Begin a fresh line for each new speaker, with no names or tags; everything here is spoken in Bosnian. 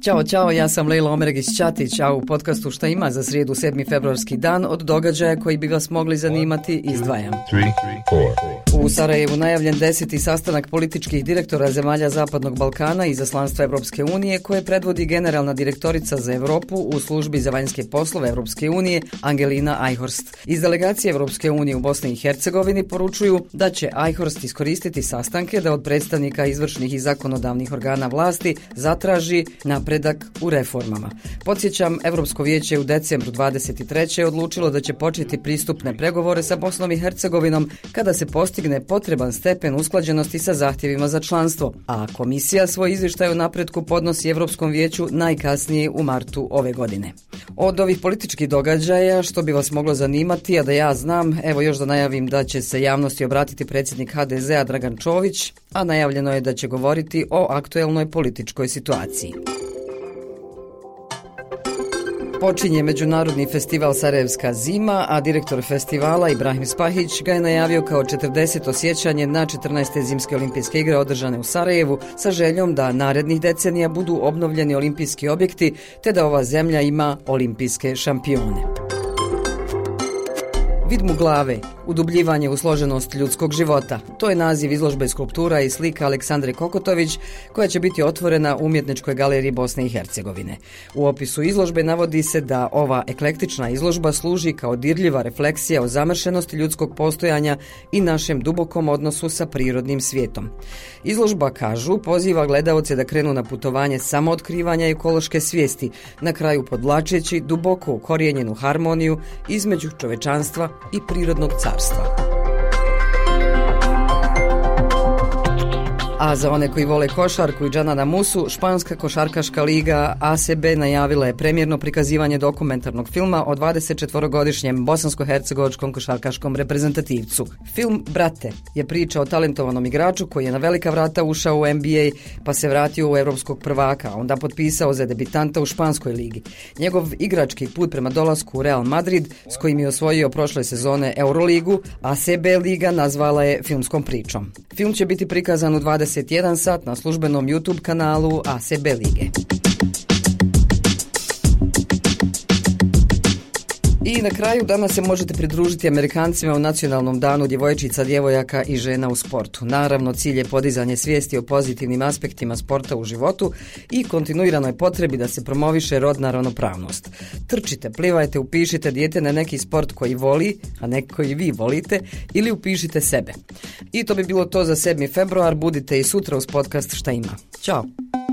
Ćao, ja sam Lejla Omeregić-Ćatić, a u podcastu Šta ima za srijedu 7. februarski dan od događaja koji bi vas mogli zanimati izdvajam.
3, 4.
U Sarajevu najavljen 10. sastanak političkih direktora zemalja Zapadnog Balkana i Izaslanstva Europske unije koje predvodi generalna direktorica za Europu u službi za vanjske poslove Europske unije Angelina Eichhorst. Iz delegacije Europske unije u Bosni i Hercegovini poručuju da će Eichhorst iskoristiti sastanke da od predstavnika izvršnih i zakonodavnih organa vlasti zatraži napredak u reformama. Podsjećam, Europsko vijeće u decembru 23. odlučilo da će početi pristupne pregovore sa Bosnom i Hercegovinom kada se postigne potreban stepen usklađenosti sa zahtjevima za članstvo, a komisija svoj izvještaj o napretku podnosi Europskom vijeću najkasnije u martu ove godine. Od ovih političkih događaja, što bi vas moglo zanimati, a da ja znam, evo još da najavim da će se javnosti obratiti predsjednik HDZ-a Dragan Čović, a najavljeno je da će govoriti o aktuelnoj političkoj situaciji. Počinje Međunarodni festival Sarajevska zima, a direktor festivala Ibrahim Spahić ga je najavio kao 40. sjećanje na 14. zimske olimpijske igre održane u Sarajevu sa željom da narednih decenija budu obnovljeni olimpijski objekti te da ova zemlja ima olimpijske šampione. Vid mu glave, udubljivanje u složenost ljudskog života. To je naziv izložbe skulptura i slika Aleksandre Kokotović koja će biti otvorena u Umjetničkoj galeriji Bosne i Hercegovine. U opisu izložbe navodi se da ova eklektična izložba služi kao dirljiva refleksija o zamršenosti ljudskog postojanja i našem dubokom odnosu sa prirodnim svijetom. Izložba, kažu, poziva gledaoce da krenu na putovanje samootkrivanja i ekološke svijesti, na kraju podvlačeći duboko ukorijenjenu harmoniju između čovečanstva i prirodnog carstva. A za one koji vole košarku i Džanana Musu, Španska košarkaška liga ACB najavila je premijerno prikazivanje dokumentarnog filma o 24-godišnjem bosansko-hercegovačkom košarkaškom reprezentativcu. Film Brate je priča o talentovanom igraču koji je na velika vrata ušao u NBA pa se vratio u evropskog prvaka, a onda potpisao za debitanta u Španskoj ligi. Njegov igrački put prema dolasku u Real Madrid, s kojim je osvojio prošle sezone Euroligu, ACB liga nazvala je filmskom pričom. Film će biti prikazan u 21 sat na službenom YouTube kanalu ACB lige. I na kraju danas se možete pridružiti Amerikancima u Nacionalnom danu djevojčica, djevojaka i žena u sportu. Naravno, cilj je podizanje svijesti o pozitivnim aspektima sporta u životu i kontinuiranoj potrebi da se promoviše rodna ravnopravnost. Trčite, plivajte, upišite dijete na neki sport koji voli, a ne koji vi volite, ili upišite sebe. I to bi bilo to za 7. februar. Budite i sutra uz podcast Šta ima. Ćao!